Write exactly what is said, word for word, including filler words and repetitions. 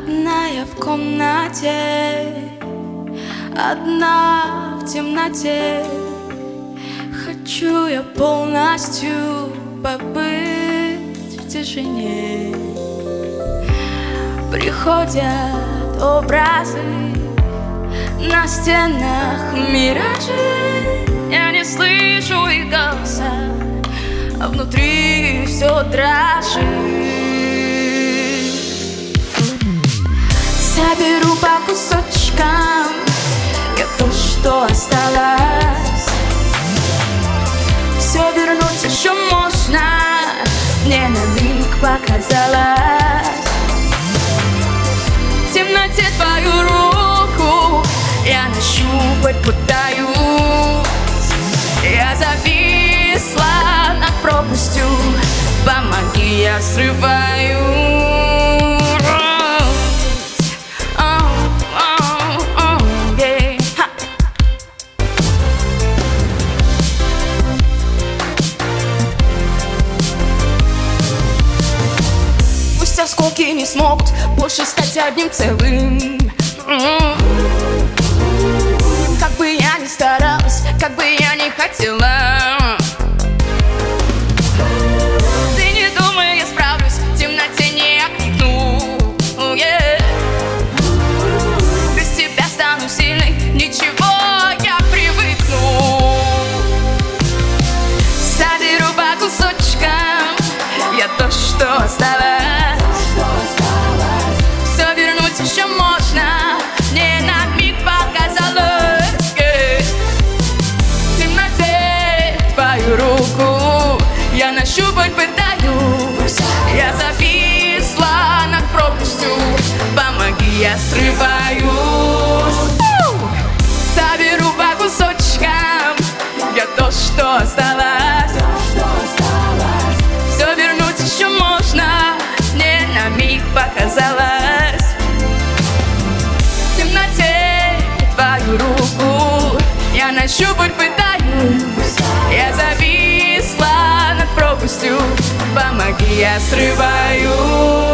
Одна я в комнате, одна в темноте. Хочу я полностью побыть в тишине. Приходят образы на стенах, миражи. Я не слышу их голоса, а внутри все дрожит. Соберу по кусочкам я то, что осталось. Все вернуть еще можно, мне на миг показалось. В темноте твою руку я нащупать пытаюсь. Я зависла над пропастью, помоги, я срываюсь. Осколки не смогут больше стать одним целым. Как бы я ни старалась, как бы я ни хотела, ты не думай, я справлюсь, в темноте не окликну. Yeah. Без тебя стану сильной, ничего, я привыкну. Соберу по кусочкам я то, что осталось. Еще можно, мне на миг показалось. Yeah. В темноте твою руку я нащупать пытаюсь. Я зависла над пропастью, помоги, я срываюсь. Соберу по кусочкам я то, что осталось. Все вернуть еще можно, мне на миг показалось. Руку я нащупать пытаюсь. Я зависла над пропастью, помоги, я срываюсь.